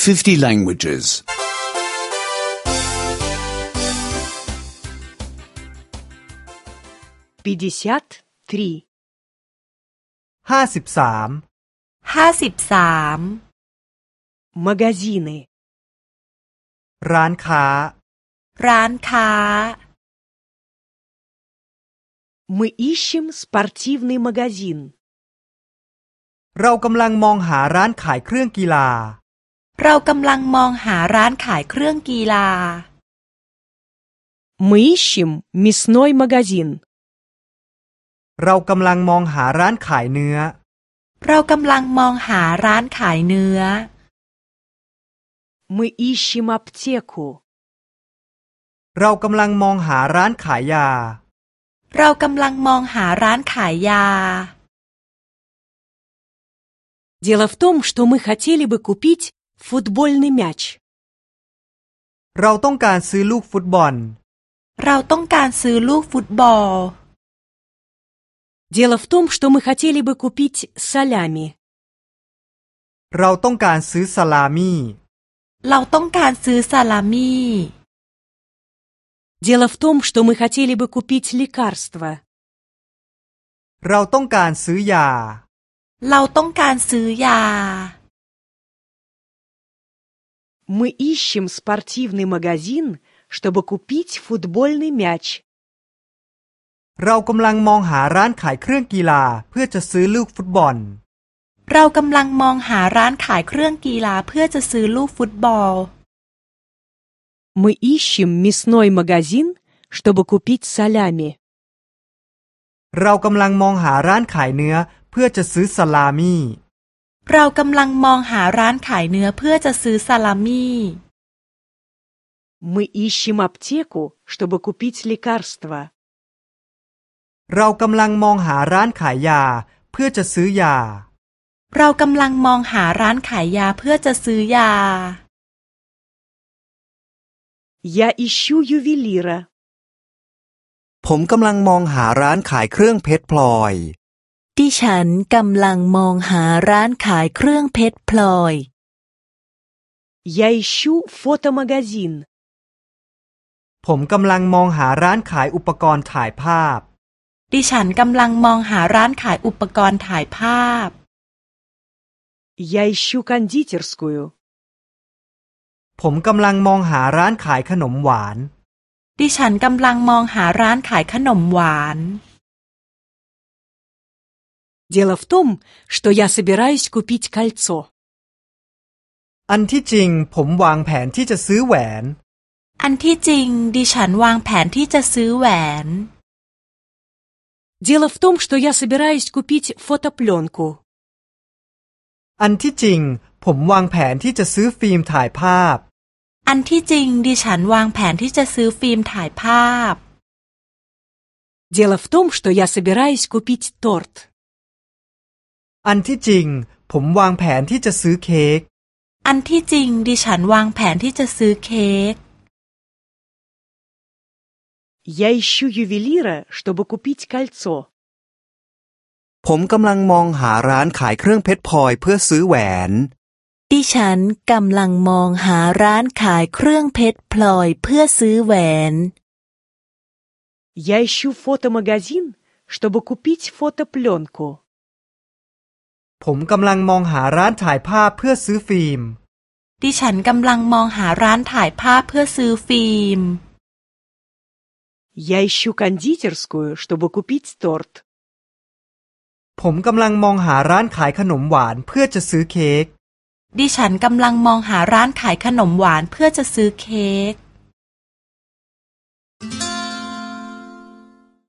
50 languages. 53. 53 Магазины. ร้านค้า Мы ищем спортивный магазин. เรากำลังมองหาร้านขายเครื่องกีฬาเรากำลังมองหาร้านขายเครื่องกีฬา Мы ищем мясной магазин. เรากำลังมองหาร้านขายเนื้อเรากำลังมองหาร้านขายเนื้อ Мы ищем аптеку. เรากำลังมองหาร้านขายยาเรากำลังมองหาร้านขายยา Дело в том, что мы хотели бы купить футбольный мяч. เราต้องการซื้อลูกฟุตบอลเราต้องการซื้อลูกฟุตบอล Дело в том, что мы хотели бы купить салями. เราต้องการซื้อซาลามี่เราต้องการซื้อซาลามี่ Дело в том, что мы хотели бы купить лекарства. เราต้องการซื้อยาเราต้องการซื้อยา Мы ищем спортивный магазин, чтобы купить футбольный мяч. เรากำลังมองหาร้านขายเครื่องกีฬาเพื่อจะซื้อลูกฟุตบอลเรากำลังมองหาร้านขายเครื่องกีฬาเพื่อจะซื้อลูกฟุตบอล Мы ищем мясной магазин, чтобы купить салями. เรากำลังมองหาร้านขายเนื้อเพื่อจะซื้อซาลามี่เรากำลังมองหาร้านขายเนื้อเพื่อจะซื้อซาลามี่ Мы ищем аптеку, чтобы купить лекарства. เรากำลังมองหาร้านขายยาเพื่อจะซื้อยาเรากำลังมองหาร้านขายยาเพื่อจะซื้อยา Я ищу ювелира. ผมกำลังมองหาร้านขายเครื่องเพชรพลอยดิฉันกำลังมองหาร้านขายเครื่องเพชรพลอย Я ищу фотомагазин. ผมกำลังมองหาร้านขายอุปกรณ์ถ่ายภาพดิฉันกำลังมองหาร้านขายอุปกรณ์ถ่ายภาพ Я ищу кондитерскую. ผมกำลังมองหาร้านขายขนมหวานดิฉันกำลังมองหาร้านขายขนมหวาน Дело в том, что я собираюсь купить кольцо. อันที่จริงผมวางแผนที่จะซื้อแหวนอันที่จริงดิฉันวางแผนที่จะซื้อแหวน Дело в том, что я собираюсь купить фотопленку. อันที่จริงผมวางแผนที่จะซื้อฟิล์มถ่ายภาพอันที่จริงดิฉันวางแผนที่จะซื้อฟิล์มถ่ายภาพ Дело в том, что я собираюсь купить торт. อันที่จริงผมวางแผนที่จะซื้อเค้กอันที่จริงดิฉันวางแผนที่จะซื้อเค้ก Я ищу ювелира, чтобы купить кольцо. ผมกำลังมองหาร้านขายเครื่องเพชรพลอยเพื่อซื้อแหวนดิฉันกำลังมองหาร้านขายเครื่องเพชรพลอยเพื่อซื้อแหวน Я ищу фотомагазин, чтобы купить фотопленку. ผมกำลังมองหาร้านถ่ายภาพเพื่อซื้อฟิล์มดิฉันกำลังมองหาร้านถ่ายภาพเพื่อซื้อฟิล์ม Я ищу кондитерскую, чтобы купить торт. ผมกำลังมองหาร้านขายขนมหวานเพื่อจะซื้อเค้กดิฉันกำลังมองหาร้านขายขนมหวานเพื่อจะซื้อเค้ก